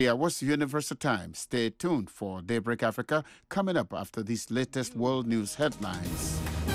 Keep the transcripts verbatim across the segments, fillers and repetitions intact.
Yeah, what's Universal Time? Stay tuned for Daybreak Africa coming up after these latest world news headlines.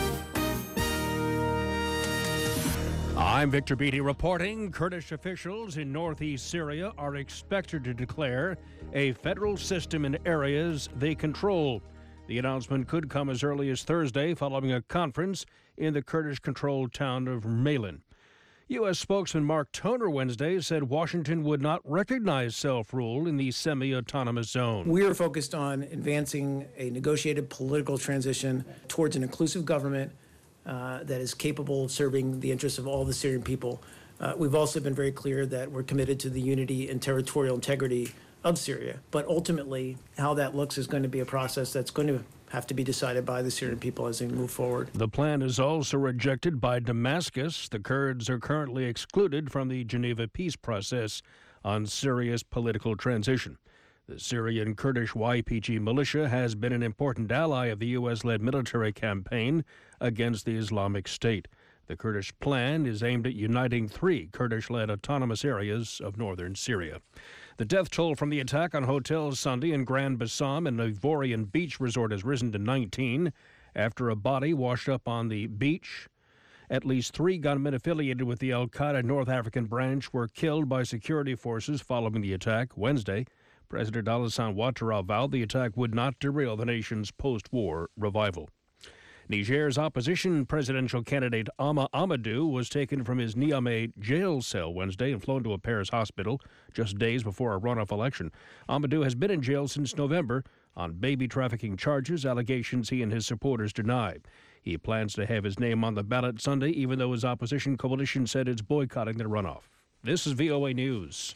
I'm Victor Beatty reporting. Kurdish officials in northeast Syria are expected to declare a federal system in areas they control. The announcement could come as early as Thursday following a conference in the Kurdish-controlled town of Mailan. U S spokesman Mark Toner Wednesday said Washington would not recognize self-rule in the semi-autonomous zone. We are focused on advancing a negotiated political transition towards an inclusive government uh, that is capable of serving the interests of all the Syrian people. Uh, we've also been very clear that we're committed to the unity and territorial integrity of Syria. But ultimately, how that looks is going to be a process that's going to have to be decided by the Syrian people as they move forward. The plan is also rejected by Damascus. The Kurds are currently excluded from the Geneva peace process on Syria's political transition. The Syrian Kurdish Y P G militia has been an important ally of the U S-led military campaign against the Islamic State. The Kurdish plan is aimed at uniting three Kurdish-led autonomous areas of northern Syria. The death toll from the attack on hotels Sunday in Grand Bassam and Ivorian Beach Resort has risen to nineteen after a body washed up on the beach. At least three gunmen affiliated with the al-Qaeda North African branch were killed by security forces following the attack Wednesday. President Alassane Ouattara vowed the attack would not derail the nation's post-war revival. Niger's opposition presidential candidate Ama Amadou was taken from his Niamey jail cell Wednesday and flown to a Paris hospital just days before a runoff election. Amadou has been in jail since November on baby trafficking charges, allegations he and his supporters deny. He plans to have his name on the ballot Sunday, even though his opposition coalition said it's boycotting the runoff. This is V O A News.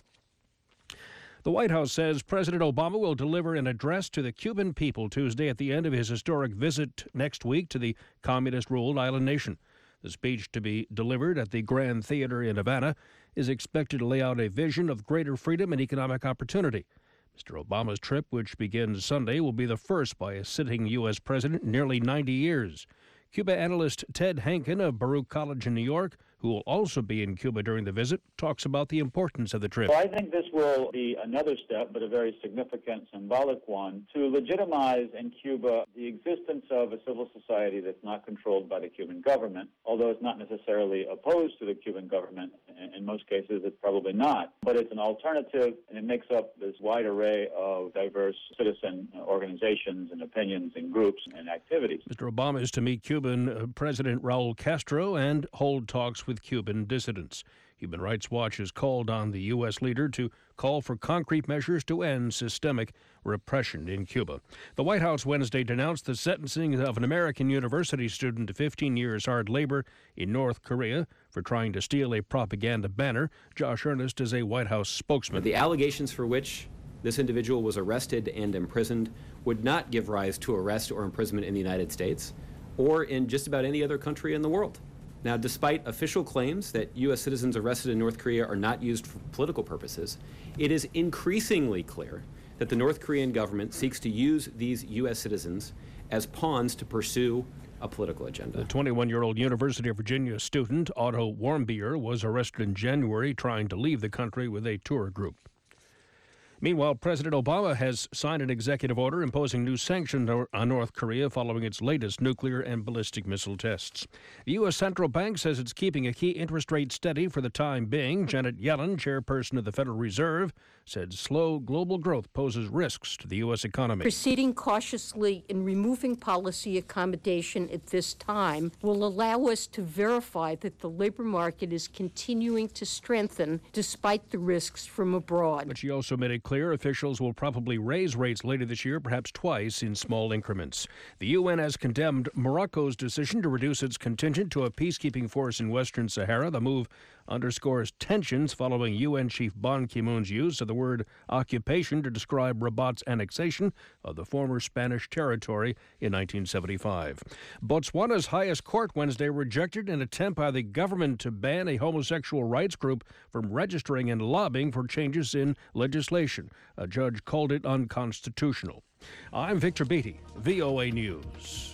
The White House says President Obama will deliver an address to the Cuban people Tuesday at the end of his historic visit next week to the communist-ruled island nation. The speech, to be delivered at the Grand Theater in Havana, is expected to lay out a vision of greater freedom and economic opportunity. Mister Obama's trip, which begins Sunday, will be the first by a sitting U S president in nearly ninety years. Cuba analyst Ted Hankin of Baruch College in New York, who will also be in Cuba during the visit, talks about the importance of the trip. Well, I think this will be another step, but a very significant, symbolic one, to legitimize in Cuba the existence of a civil society that's not controlled by the Cuban government, although it's not necessarily opposed to the Cuban government. In most cases, it's probably not. But it's an alternative, and it makes up this wide array of diverse citizen organizations and opinions and groups and activities. Mister Obama is to meet Cuban President Raul Castro and hold talks with Cuban dissidents. Human Rights Watch has called on the U S leader to call for concrete measures to end systemic repression in Cuba. The White House Wednesday denounced the sentencing of an American university student to fifteen years hard labor in North Korea for trying to steal a propaganda banner. Josh Earnest is a White House spokesman. The allegations for which this individual was arrested and imprisoned would not give rise to arrest or imprisonment in the United States or in just about any other country in the world. Now, despite official claims that U S citizens arrested in North Korea are not used for political purposes, it is increasingly clear that the North Korean government seeks to use these U S citizens as pawns to pursue a political agenda. The twenty-one-year-old University of Virginia student, Otto Warmbier, was arrested in January trying to leave the country with a tour group. Meanwhile, President Obama has signed an executive order imposing new sanctions on North Korea following its latest nuclear and ballistic missile tests. The U S Central Bank says it's keeping a key interest rate steady for the time being. Janet Yellen, chairperson of the Federal Reserve, said slow global growth poses risks to the U S economy. Proceeding cautiously in removing policy accommodation at this time will allow us to verify that the labor market is continuing to strengthen despite the risks from abroad. But she also made it clear officials will probably raise rates later this year, perhaps twice in small increments. The U N has condemned Morocco's decision to reduce its contingent to a peacekeeping force in Western Sahara. The move underscores tensions following U N Chief Ban Ki-moon's use of the word occupation to describe Rabat's annexation of the former Spanish territory in nineteen seventy-five. Botswana's highest court Wednesday rejected an attempt by the government to ban a homosexual rights group from registering and lobbying for changes in legislation. A judge called it unconstitutional. I'm Victor Beatty, V O A News.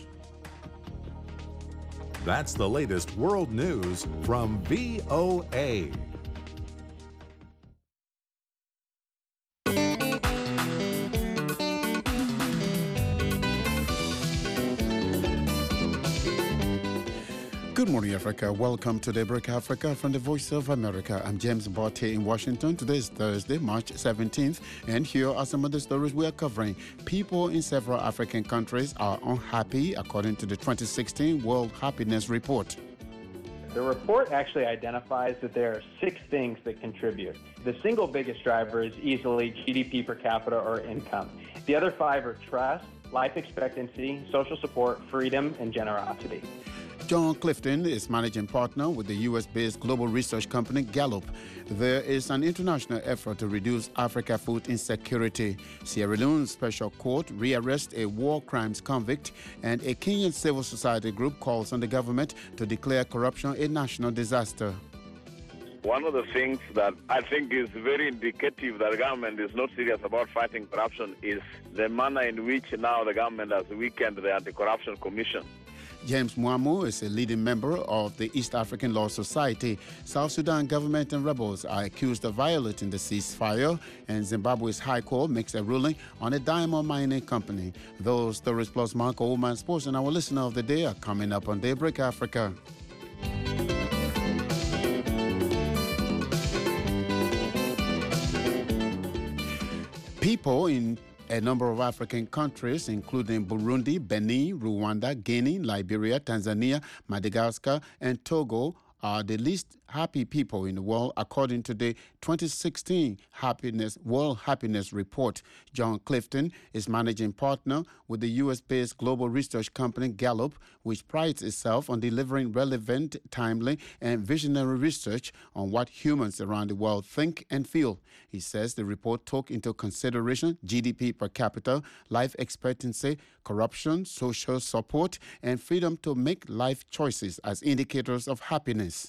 That's the latest world news from V O A. Good morning, Africa. Welcome to Daybreak Africa from the Voice of America. I'm James Botte in Washington. Today is Thursday, March seventeenth, and here are some of the stories we are covering. People in several African countries are unhappy, according to the twenty sixteen World Happiness Report. The report actually identifies that there are six things that contribute. The single biggest driver is easily G D P per capita or income. The other five are trust, life expectancy, social support, freedom, and generosity. John Clifton is managing partner with the U S-based global research company Gallup. There is an international effort to reduce Africa food insecurity. Sierra Leone's special court rearrests a war crimes convict, and a Kenyan civil society group calls on the government to declare corruption a national disaster. One of the things that I think is very indicative that the government is not serious about fighting corruption is the manner in which now the government has weakened the Anti-Corruption Commission. James Mwamu is a leading member of the East African Law Society. South Sudan government and rebels are accused of violating the ceasefire, and Zimbabwe's High Court makes a ruling on a diamond mining company. Those stories plus Marco Oman Sports and our listener of the day are coming up on Daybreak Africa. People in a number of African countries, including Burundi, Benin, Rwanda, Guinea, Liberia, Tanzania, Madagascar, and Togo, are the least happy people in the world, according to the twenty sixteen Happiness World Happiness Report. John Clifton is managing partner with the U S-based global research company Gallup, which prides itself on delivering relevant, timely, and visionary research on what humans around the world think and feel. He says the report took into consideration G D P per capita, life expectancy, corruption, social support, and freedom to make life choices as indicators of happiness.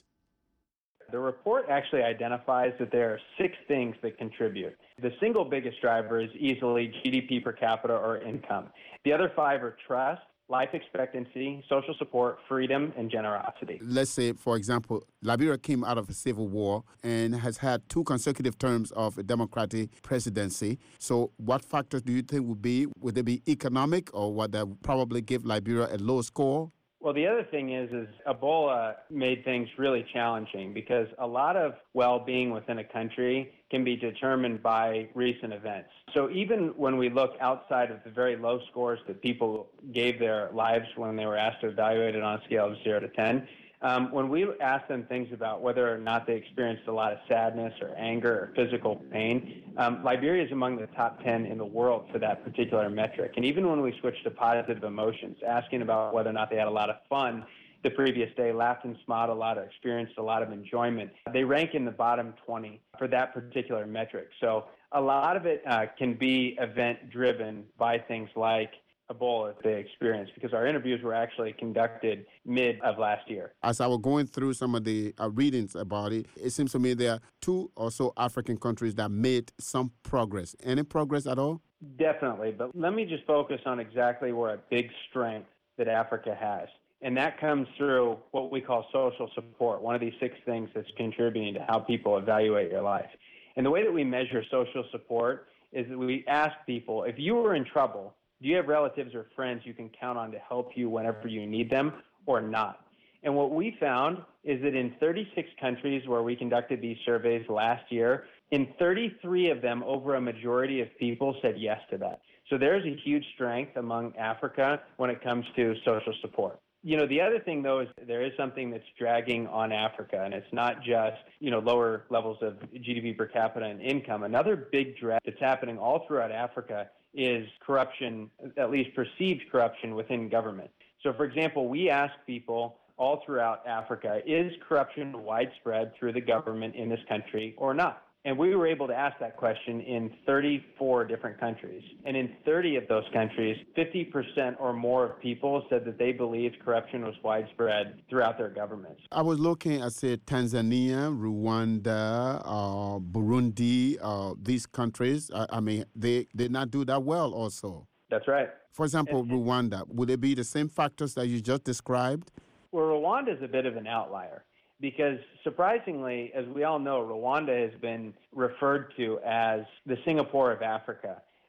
The report actually identifies that there are six things that contribute. The single biggest driver is easily G D P per capita or income. The other five are trust, life expectancy, social support, freedom, and generosity. Let's say, for example, Liberia came out of a civil war and has had two consecutive terms of a democratic presidency. So what factors do you think would be? Would they be economic, or would that probably give Liberia a low score? Well, the other thing is, is Ebola made things really challenging because a lot of well-being within a country can be determined by recent events. So even when we look outside of the very low scores that people gave their lives when they were asked to evaluate it on a scale of zero to ten, Um, when we ask them things about whether or not they experienced a lot of sadness or anger or physical pain, um, Liberia is among the top ten in the world for that particular metric. And even when we switch to positive emotions, asking about whether or not they had a lot of fun the previous day, laughed and smiled a lot, or experienced a lot of enjoyment, they rank in the bottom twenty for that particular metric. So a lot of it uh, can be event-driven by things like Ebola they experienced, because our interviews were actually conducted mid of last year. As I was going through some of the uh, readings about it, it seems to me there are two or so African countries that made some progress. Any progress at all? Definitely, but let me just focus on exactly where a big strength that Africa has. And that comes through what we call social support, one of these six things that's contributing to how people evaluate your life. And the way that we measure social support is that we ask people, if you were in trouble, do you have relatives or friends you can count on to help you whenever you need them, or not? And what we found is that in thirty-six countries where we conducted these surveys last year, in thirty-three of them, over a majority of people said yes to that. So there's a huge strength among Africa when it comes to social support. You know, the other thing, though, is there is something that's dragging on Africa, and it's not just, you know, lower levels of G D P per capita and income. Another big drag that's happening all throughout Africa is corruption, at least perceived corruption within government. So, for example, we ask people all throughout Africa, is corruption widespread through the government in this country or not? And we were able to ask that question in thirty-four different countries. And in thirty of those countries, fifty percent or more of people said that they believed corruption was widespread throughout their governments. I was looking at, say, Tanzania, Rwanda, uh, Burundi, uh, these countries. I, I mean, they did not do that well also. That's right. For example, and, Rwanda, would it be the same factors that you just described? Well, Rwanda is a bit of an outlier, because surprisingly, as we all know, Rwanda has been referred to as the Singapore of Africa,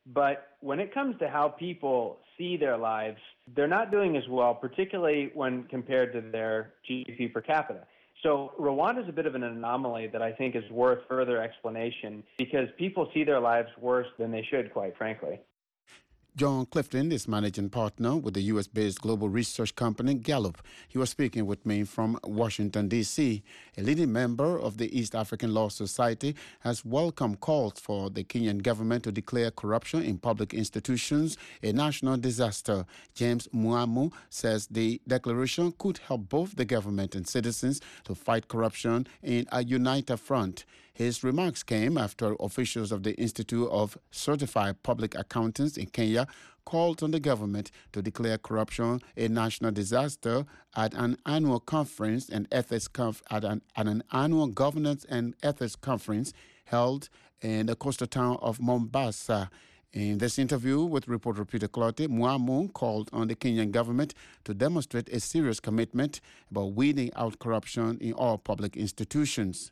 But when it comes to how people see their lives, they're not doing as well, particularly when compared to their G D P per capita. So Rwanda is a bit of an anomaly that I think is worth further explanation because people see their lives worse than they should, quite frankly. John Clifton is managing partner with the U S-based global research company Gallup. He was speaking with me from Washington, D C. A leading member of the East African Law Society has welcomed calls for the Kenyan government to declare corruption in public institutions a national disaster. James Muamu says the declaration could help both the government and citizens to fight corruption in a united front. His remarks came after officials of the Institute of Certified Public Accountants in Kenya called on the government to declare corruption a national disaster at an annual conference and ethics conf- at, an, at an annual governance and ethics conference held in the coastal town of Mombasa. In this interview with reporter Peter Clottey, Muamu called on the Kenyan government to demonstrate a serious commitment about weeding out corruption in all public institutions.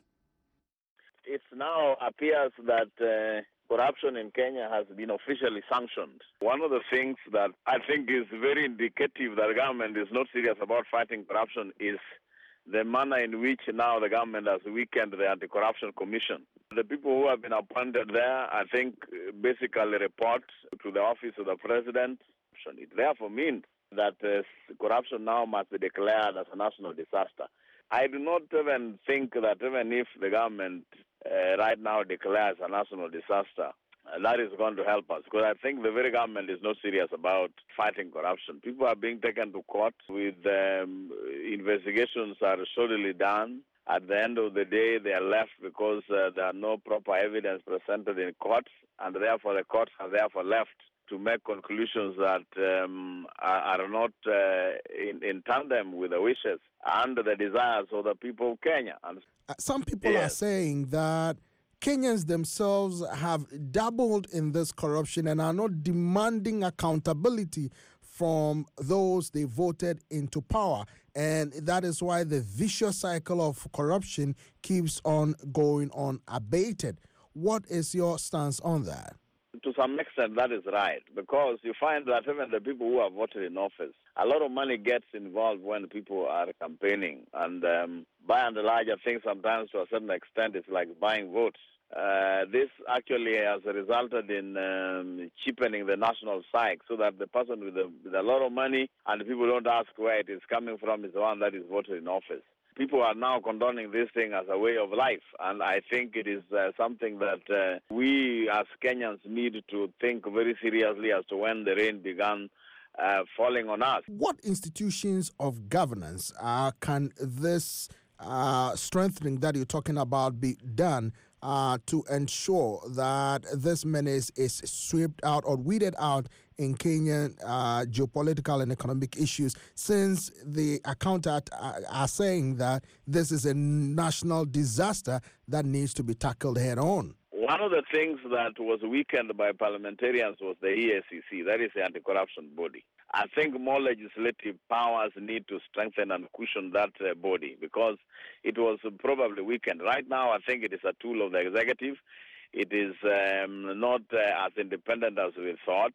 It now appears that uh, corruption in Kenya has been officially sanctioned. One of the things that I think is very indicative that the government is not serious about fighting corruption is the manner in which now the government has weakened the Anti-Corruption Commission. The people who have been appointed there, I think, basically report to the office of the president. It therefore means that uh, corruption now must be declared as a national disaster. I do not even think that even if the government uh, right now declares a national disaster, uh, that is going to help us. Because I think the very government is not serious about fighting corruption. People are being taken to court with um, investigations are solidly done. At the end of the day, they are left because uh, there are no proper evidence presented in courts, and therefore the courts are therefore left to make conclusions that um, are, are not uh, in, in tandem with the wishes and the desires of the people of Kenya. And uh, some people yes. are saying that Kenyans themselves have dabbled in this corruption and are not demanding accountability from those they voted into power. And that is why the vicious cycle of corruption keeps on going on unabated. What is your stance on that? To some extent, that is right, because you find that even the people who are voted in office, a lot of money gets involved when people are campaigning. And um, by and large, I think sometimes to a certain extent it's like buying votes. Uh, this actually has resulted in um, cheapening the national psyche so that the person with a, with a lot of money and the people don't ask where it is coming from is the one that is voted in office. People are now condoning this thing as a way of life, and I think it is uh, something that uh, we as Kenyans need to think very seriously as to when the rain began uh, falling on us. What institutions of governance uh, can this uh, strengthening that you're talking about be done uh, to ensure that this menace is swept out or weeded out in Kenyan uh, geopolitical and economic issues, since the accountants are, are saying that this is a national disaster that needs to be tackled head on? One of the things that was weakened by parliamentarians was the E A C C, that is the anti-corruption body. I think more legislative powers need to strengthen and cushion that uh, body because it was probably weakened. Right now, I think it is a tool of the executive. It is um, not uh, as independent as we thought.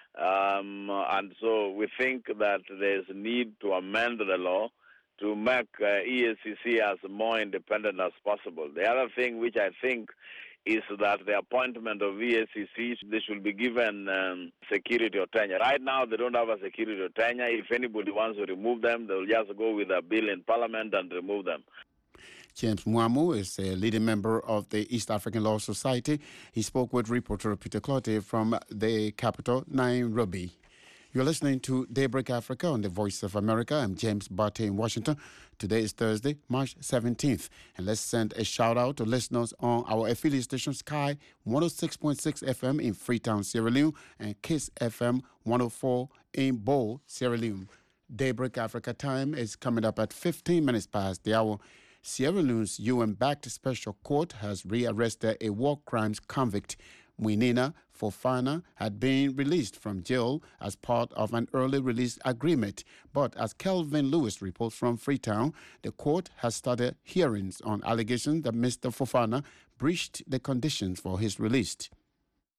Um, and so we think that there's a need to amend the law to make uh, E A C C as more independent as possible. The other thing which I think is that the appointment of E A C C, they should be given um, security or tenure. Right now, they don't have a security or tenure. If anybody wants to remove them, they'll just go with a bill in Parliament and remove them. James Muamu is a leading member of the East African Law Society. He spoke with reporter Peter Clottey from the capital, Nairobi. You're listening to Daybreak Africa on the Voice of America. I'm James Barty in Washington. Today is Thursday, March seventeenth. And let's send a shout out to listeners on our affiliate station Sky one oh six point six F M in Freetown, Sierra Leone, and Kiss F M one oh four in Bo, Sierra Leone. Daybreak Africa time is coming up at fifteen minutes past the hour. Sierra Leone's U N-backed special court has rearrested a war crimes convict. Muinina Fofana had been released from jail as part of an early release agreement. But as Kelvin Lewis reports from Freetown, the court has started hearings on allegations that Mister Fofana breached the conditions for his release.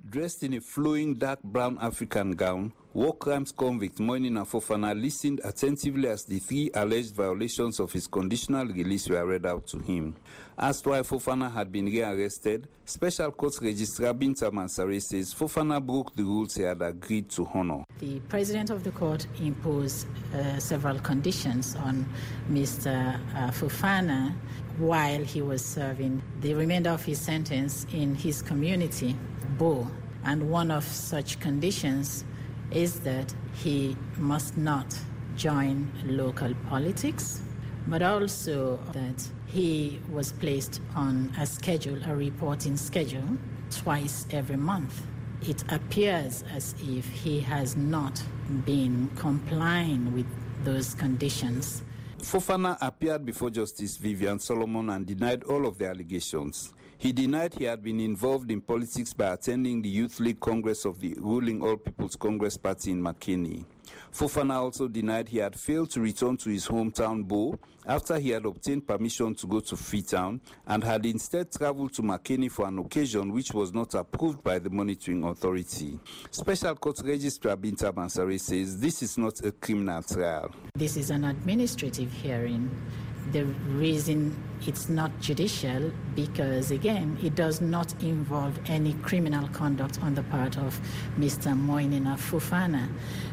Dressed in a flowing dark brown African gown, war crimes convict Moinina Fofana listened attentively as the three alleged violations of his conditional release were read out to him. Asked why Fofana had been rearrested, Special Court Registrar Binta Mansare says Fofana broke the rules he had agreed to honor. The President of the court imposed uh, several conditions on Mister Uh, Fofana while he was serving the remainder of his sentence in his community, Bo. And one of such conditions is that he must not join local politics, but also that he was placed on a schedule, a reporting schedule, twice every month. It appears as if he has not been complying with those conditions. Fofana appeared before Justice Vivian Solomon and denied all of the allegations. He denied he had been involved in politics by attending the Youth League Congress of the ruling All People's Congress Party in Makeni. Fofana also denied he had failed to return to his hometown, Bo, after he had obtained permission to go to Freetown and had instead traveled to Makeni for an occasion which was not approved by the monitoring authority. Special Court Registrar Binta Mansare says this is not a criminal trial. This is an administrative hearing. The reason it's not judicial because, again, it does not involve any criminal conduct on the part of Mister Moinina Fofana.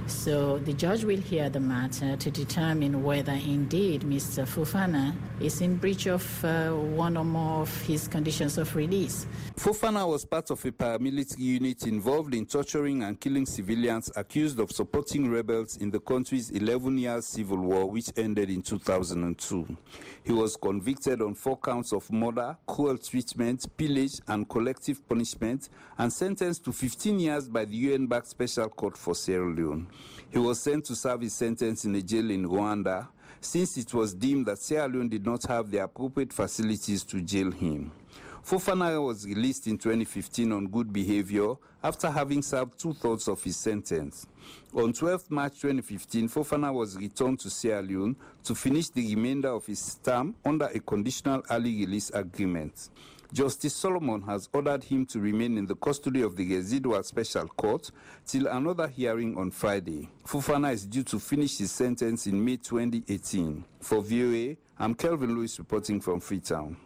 So the judge will hear the matter to determine whether indeed Mister Fofana is in breach of uh, one or more of his conditions of release. Fofana was part of a paramilitary unit involved in torturing and killing civilians accused of supporting rebels in the country's eleven-year civil war, which ended in two thousand two. He was convicted on four counts of murder, cruel treatment, pillage, and collective punishment, and sentenced to fifteen years by the U N-backed Special Court for Sierra Leone. He was sent to serve his sentence in a jail in Rwanda, since it was deemed that Sierra Leone did not have the appropriate facilities to jail him. Fofana was released in twenty fifteen on good behavior after having served two-thirds of his sentence. On twelfth March twenty fifteen, Fofana was returned to Sierra Leone to finish the remainder of his term under a conditional early release agreement. Justice Solomon has ordered him to remain in the custody of the residual special court till another hearing on Friday. Fofana is due to finish his sentence in May twenty eighteen. For V O A, I'm Kelvin Lewis reporting from Freetown.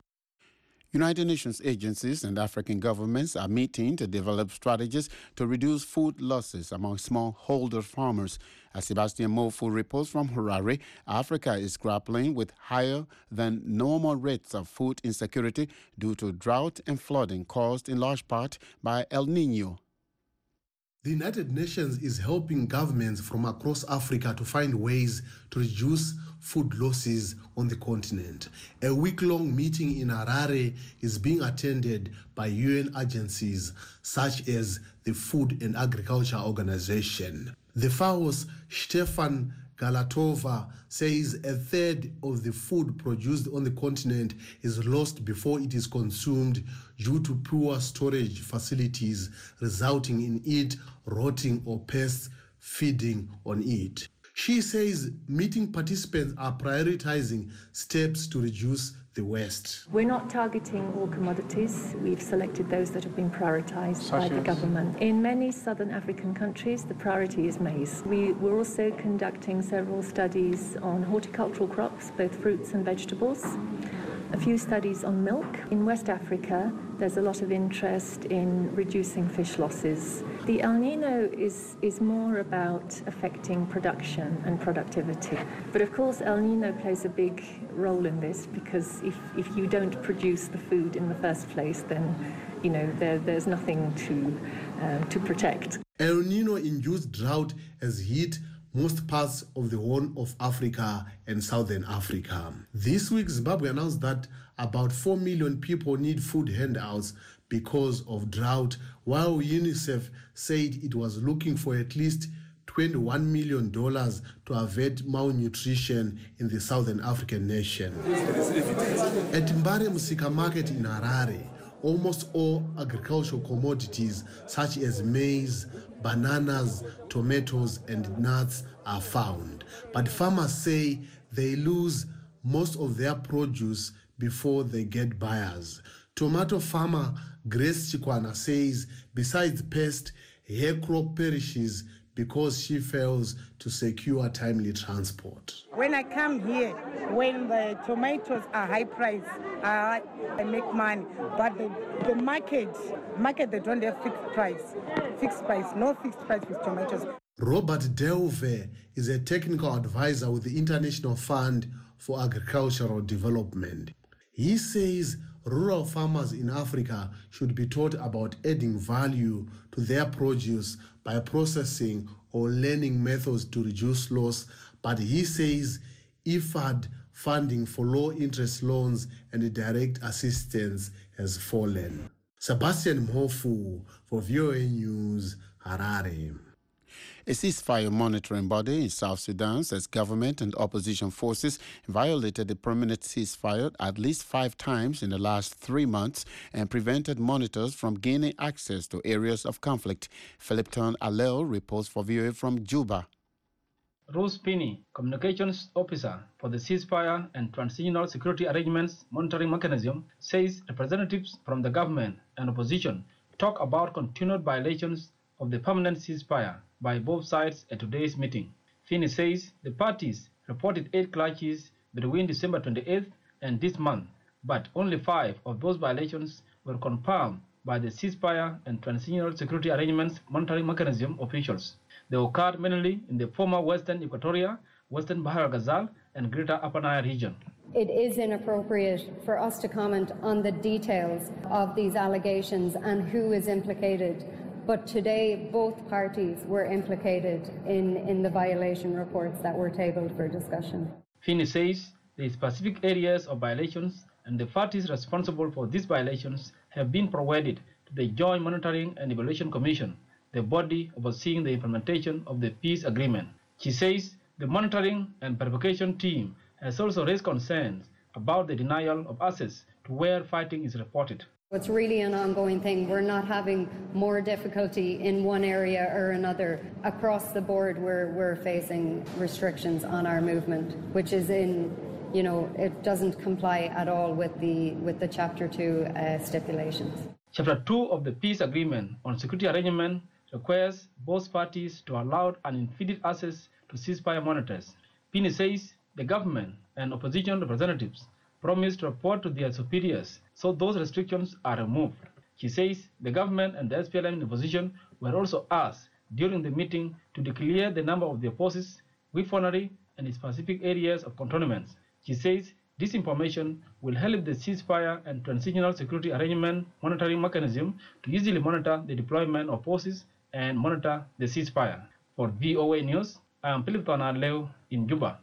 United Nations agencies and African governments are meeting to develop strategies to reduce food losses among smallholder farmers. As Sebastian Mofu reports from Harare, Africa is grappling with higher than normal rates of food insecurity due to drought and flooding caused in large part by El Niño. The United Nations is helping governments from across Africa to find ways to reduce food losses on the continent. A week-long meeting in Harare is being attended by U N agencies such as the Food and Agriculture Organization. The F A O's Stefan Galatova says a third of the food produced on the continent is lost before it is consumed due to poor storage facilities, resulting in it rotting or pests feeding on it. She says meeting participants are prioritizing steps to reduce the waste. We're not targeting all commodities. We've selected those that have been prioritized Such by the as? government. In many southern African countries, the priority is maize. We, we're also conducting several studies on horticultural crops, both fruits and vegetables. A few studies on milk. In West Africa, there's a lot of interest in reducing fish losses. The El Nino is, is more about affecting production and productivity. But of course, El Nino plays a big role in this because if, if you don't produce the food in the first place, then you know there, there's nothing to, uh, to protect. El Nino-induced drought has hit most parts of the Horn of Africa and Southern Africa. This week, Zimbabwe announced that about four million people need food handouts because of drought, while UNICEF said it was looking for at least twenty-one million dollars to avert malnutrition in the Southern African nation. At Mbare Musika Market in Harare, almost all agricultural commodities such as maize, bananas, tomatoes, and nuts are found. But farmers say they lose most of their produce before they get buyers. Tomato farmer Grace Chikwana says besides pest, her crop perishes because she fails to secure timely transport. When I come here, when the tomatoes are high price, I, I make money. But the, the market, market, they don't have fixed price. Fixed price, no fixed price with tomatoes. Robert Delve is a technical advisor with the International Fund for Agricultural Development. He says rural farmers in Africa should be taught about adding value to their produce by processing or learning methods to reduce loss, but he says I F A D funding for low-interest loans and direct assistance has fallen. Sebastian Mhofu for V O A News, Harare. A ceasefire monitoring body in South Sudan says government and opposition forces violated the permanent ceasefire at least five times in the last three months and prevented monitors from gaining access to areas of conflict. Philipton Alel reports for V O A from Juba. Rose Pinney, communications officer for the ceasefire and transitional security arrangements monitoring mechanism, says representatives from the government and opposition talk about continued violations of the permanent ceasefire by both sides at today's meeting. Finney says the parties reported eight clashes between December twenty-eighth and this month, but only five of those violations were confirmed by the ceasefire and transitional security arrangements monitoring mechanism officials. They occurred mainly in the former Western Equatoria, Western Bahar al-Ghazal, and Greater Upper Nile region. It is inappropriate for us to comment on the details of these allegations and who is implicated. But today, both parties were implicated in, in the violation reports that were tabled for discussion. Finney says the specific areas of violations and the parties responsible for these violations have been provided to the Joint Monitoring and Evaluation Commission, the body overseeing the implementation of the peace agreement. She says the monitoring and verification team has also raised concerns about the denial of access to where fighting is reported. It's really an ongoing thing. We're not having more difficulty in one area or another. Across the board, we're, we're facing restrictions on our movement, which is in, you know, it doesn't comply at all with the, with the Chapter two uh, stipulations. Chapter two of the Peace Agreement on Security Arrangement requires both parties to allow unimpeded access to ceasefire monitors. Pinney says the government and opposition representatives promised to report to their superiors, so those restrictions are removed. She says the government and the S P L M in opposition were also asked during the meeting to declare the number of their forces, weaponry, and specific areas of cantonments. She says this information will help the ceasefire and transitional security arrangement monitoring mechanism to easily monitor the deployment of forces and monitor the ceasefire. For V O A News, I am Philip Tonaleo in Juba.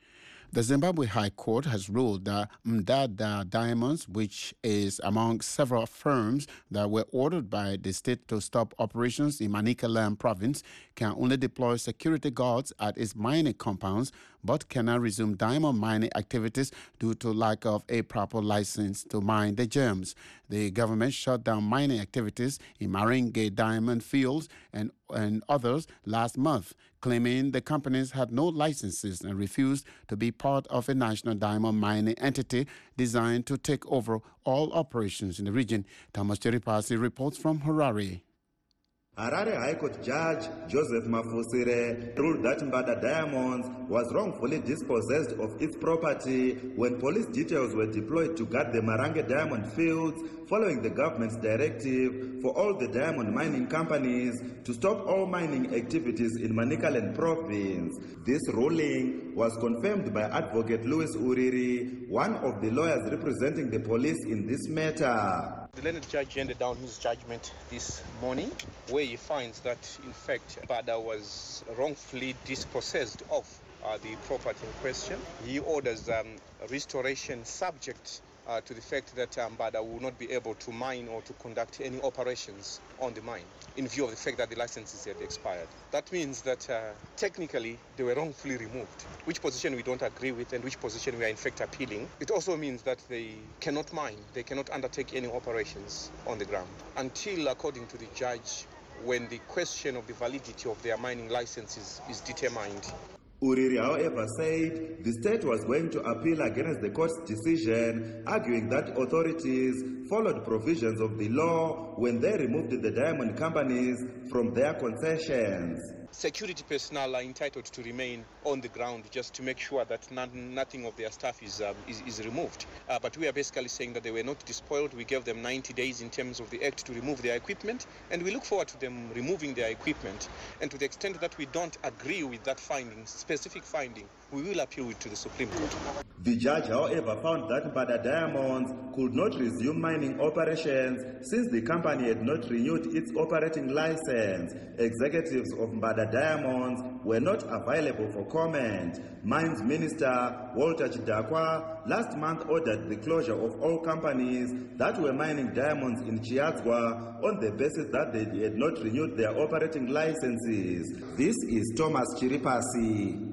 The Zimbabwe High Court has ruled that Mdada Diamonds, which is among several firms that were ordered by the state to stop operations in Manicaland province, can only deploy security guards at its mining compounds, but cannot resume diamond mining activities due to lack of a proper license to mine the gems. The government shut down mining activities in Maringe diamond fields and, and others last month, claiming the companies had no licenses and refused to be part of a national diamond mining entity designed to take over all operations in the region. Thomas Cheripasi reports from Harare. Harare High Court Judge Joseph Mafusire ruled that Mbada Diamonds was wrongfully dispossessed of its property when police details were deployed to guard the Marange diamond fields following the government's directive for all the diamond mining companies to stop all mining activities in Manicaland province. This ruling was confirmed by Advocate Louis Uriri, one of the lawyers representing the police in this matter. The learned judge handed down his judgment this morning, where he finds that, in fact, Mbada was wrongfully dispossessed of uh, the property in question. He orders um, restoration subject uh, to the fact that um, Mbada will not be able to mine or to conduct any operations on the mine, in view of the fact that the licenses had expired. That means that uh, technically they were wrongfully removed, which position we don't agree with and which position we are in fact appealing. It also means that they cannot mine, they cannot undertake any operations on the ground until, according to the judge, when the question of the validity of their mining licenses is determined. Uriri, however, said the state was going to appeal against the court's decision, arguing that authorities followed provisions of the law when they removed the diamond companies from their concessions. Security personnel are entitled to remain on the ground just to make sure that none, nothing of their stuff is, um, is, is removed. Uh, but we are basically saying that they were not despoiled. We gave them ninety days in terms of the act to remove their equipment, and we look forward to them removing their equipment. And to the extent that we don't agree with that finding, specific finding, we will appeal it to the Supreme Court. The judge, however, found that Mbada Diamonds could not resume mining operations since the company had not renewed its operating license. Executives of Mbada Diamonds were not available for comment. Mines Minister Walter Chidakwa last month ordered the closure of all companies that were mining diamonds in Chiadzwa on the basis that they had not renewed their operating licenses. This is Thomas Chiripasi.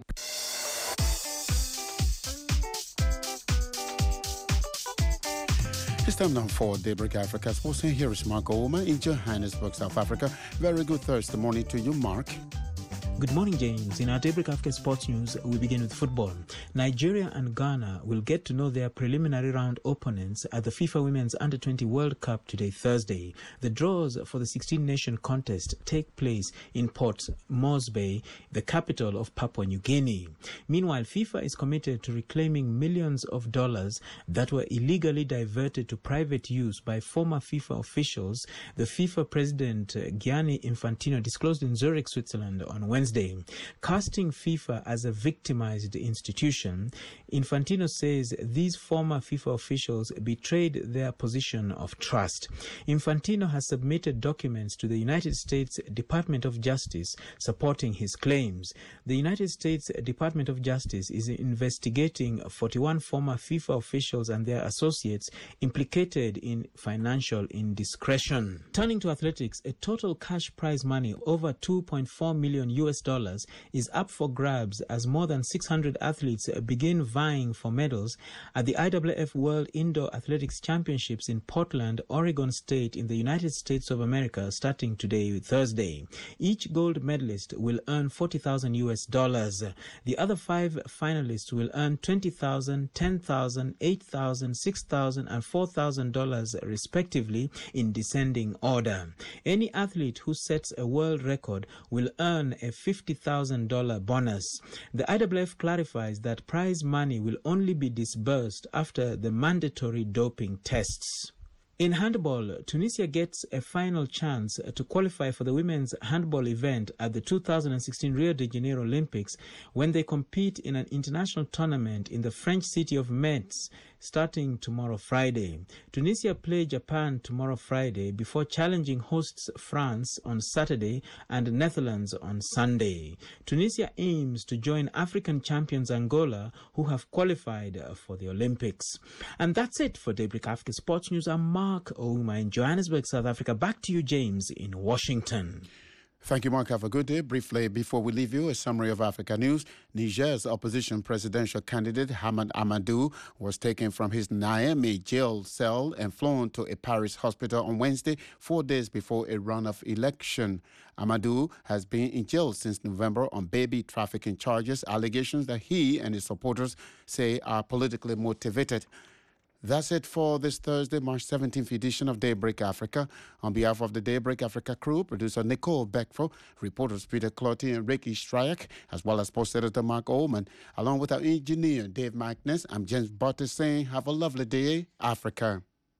It's time now for Daybreak Africa Sports, and here is Mark Ouma in Johannesburg, South Africa. Very good Thursday morning to you, Mark. Good morning, James. In our Daybreak Africa Sports News, we begin with football. Nigeria and Ghana will get to know their preliminary round opponents at the FIFA Women's Under twenty World Cup today, Thursday. The draws for the sixteen-nation contest take place in Port Moresby, the capital of Papua New Guinea. Meanwhile, FIFA is committed to reclaiming millions of dollars that were illegally diverted to private use by former FIFA officials, the FIFA president Gianni Infantino disclosed in Zurich, Switzerland on Wednesday. Casting FIFA as a victimized institution, Infantino says these former FIFA officials betrayed their position of trust. Infantino has submitted documents to the United States Department of Justice supporting his claims. The United States Department of Justice is investigating forty-one former FIFA officials and their associates implicated in financial indiscretion. Turning to athletics, a total cash prize money over two point four million U S dollars is up for grabs as more than six hundred athletes begin vying for medals at the I W F World Indoor Athletics Championships in Portland, Oregon State in the United States of America starting today, Thursday. Each gold medalist will earn forty thousand U S dollars. The other five finalists will earn twenty thousand, ten thousand, eight thousand, six thousand and four thousand dollars respectively in descending order. Any athlete who sets a world record will earn a fifty thousand dollars bonus. The I W F clarifies that prize money will only be disbursed after the mandatory doping tests. In handball, Tunisia gets a final chance to qualify for the women's handball event at the two thousand sixteen Rio de Janeiro Olympics when they compete in an international tournament in the French city of Metz starting tomorrow, Friday. Tunisia play Japan tomorrow, Friday, before challenging hosts France on Saturday and Netherlands on Sunday. Tunisia aims to join African champions Angola, who have qualified for the Olympics. And that's it for Daybreak Africa Sports News. I'm Mark Ouma in Johannesburg, South Africa. Back to you, James, in Washington. Thank you, Mark. Have a good day. Briefly, before we leave you, a summary of Africa news. Niger's opposition presidential candidate, Hamad Amadou, was taken from his Niamey jail cell and flown to a Paris hospital on Wednesday, four days before a runoff election. Amadou has been in jail since November on baby trafficking charges, allegations that he and his supporters say are politically motivated. That's it for this Thursday, March seventeenth edition of Daybreak Africa. On behalf of the Daybreak Africa crew, producer Nicole Beckford, reporters Peter Clotty and Ricky Stryak, as well as post editor Mark Ullman, along with our engineer Dave Magnus, I'm James Butter saying have a lovely day, Africa.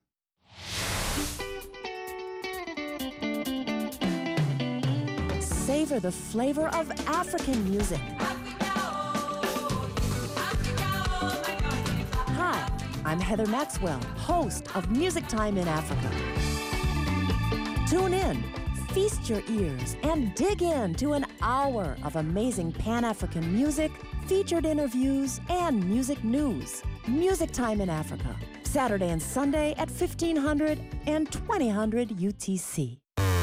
Savor the flavor of African music. Hi. I'm Heather Maxwell, host of Music Time in Africa. Tune in, feast your ears, and dig in to an hour of amazing Pan-African music, featured interviews, and music news. Music Time in Africa, Saturday and Sunday at fifteen hundred and twenty hundred U T C.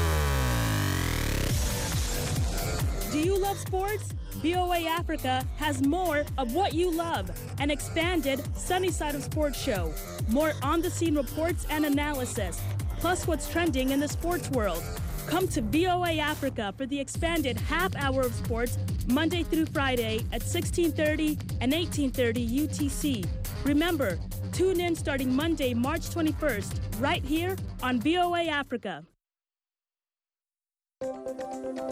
Do you love sports? V O A Africa has more of what you love, an expanded Sunny Side of Sports show, more on-the-scene reports and analysis, plus what's trending in the sports world. Come to V O A Africa for the expanded half hour of sports Monday through Friday at sixteen thirty and eighteen thirty U T C. Remember, tune in starting Monday, March twenty-first, right here on V O A Africa.